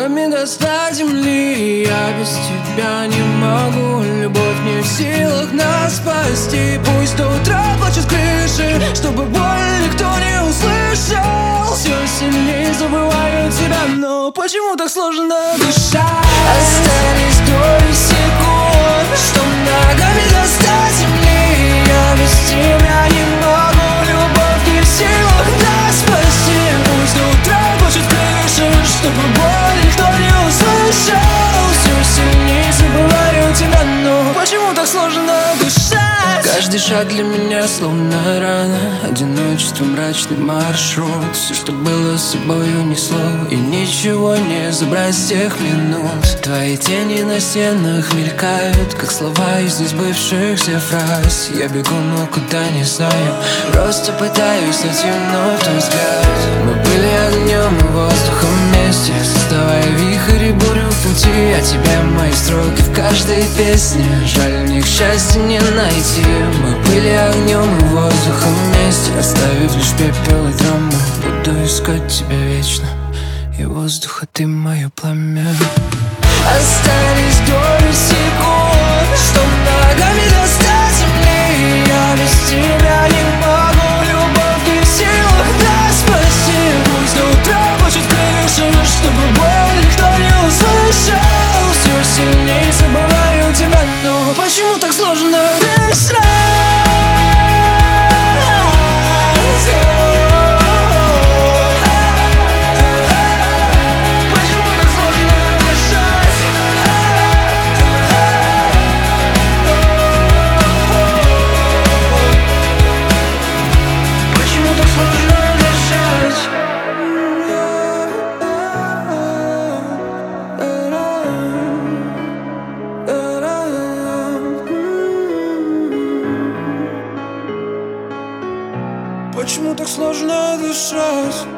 ногами достать земли. Я без тебя не могу, любовь не в силах нас спасти. Пусть до утра плачут крыши, чтобы боль никто не услышал. Все сильнее забываю тебя, но почему так сложно дышать? Остались доли секунд, что ногами достать земли. Я без тебя не могу, любовь не в силах нас спасти. Пусть до утра плачут крыши, чтобы боль никто не услышал. Все сильнее забываю тебя, но почему так сложно дышать? Каждый шаг для меня словно рана, одиночество, мрачный маршрут. Все, что было с собой, унесло, и ничего не забрать с тех минут. Твои тени на стенах мелькают, как слова из несбывшихся фраз. Я бегу, но куда не знаю, просто пытаюсь найти вновь твой взгляд. Мы были огнем и воздухом вместе, создавая вихрь и бурю в пути. А тебе мои строки в каждой песне, жаль, в них счастья не найти. Мы были огнем и воздухом вместе, оставив лишь пепел и драму. Буду искать тебя вечно, и воздуха ты мое пламя. Остались доли секунд, что ногами достать земли. Я без тебя не могу, любовь не в силах нас спасти. Пусть до утра плачут крыши, чтобы боль никто не услышал. Все сильнее забываю тебя, но почему так сложно дышать? Почему так сложно дышать?